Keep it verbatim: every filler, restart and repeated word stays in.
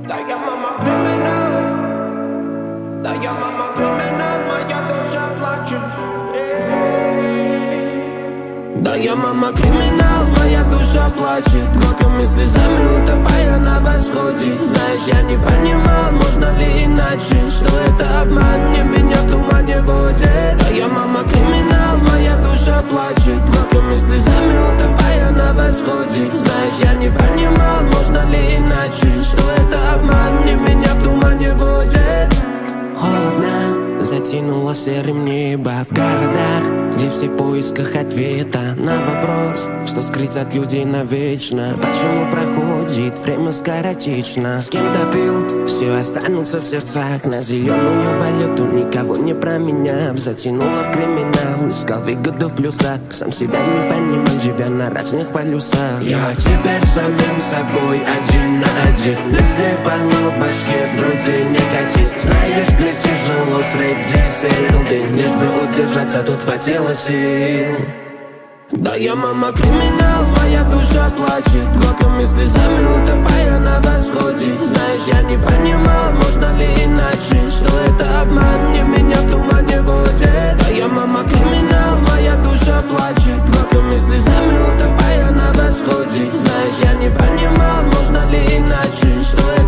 Да я мама криминал, да я мама криминал, моя душа плачет. Да я мама криминал, моя душа плачет, кровью и слезами утопая на восходе. Знаешь, я не понимал, можно ли иначе, что это обман, не меня в тумане водит. Да я мама криминал, моя душа плачет, кровью и слезами утопая на восходе. Знаешь, я не понимал, можно ли иначе, что это обман, не меня в тумане водит. Холодно, затянуло серым небо в городах, где все в поисках ответа на вопрос, что скрыть от людей навечно. Почему проходит время скоротечно? С кем-то пил, все останутся в сердцах. На зеленую валюту никого не променяв. Затянуло в криминал, искал выгоду в плюсах. Сам себя не понимал, живя на разных полюсах. Я теперь самим собой один на один. Мысли полно в башке, вроде никотин. Знаешь, близ тяжело среди серилды. Лишь бы удержаться, тут хватило сил. Да я мама криминал, моя душа плачет, кровью и слезами утопая на восходе. Знаешь, я не понимал, можно ли иначе, что это обман, не меня в тумане водит. Да я мама криминал, моя душа плачет, кровью и слезами утопая на восходе. Знаешь, я не понимал, можно ли иначе, что это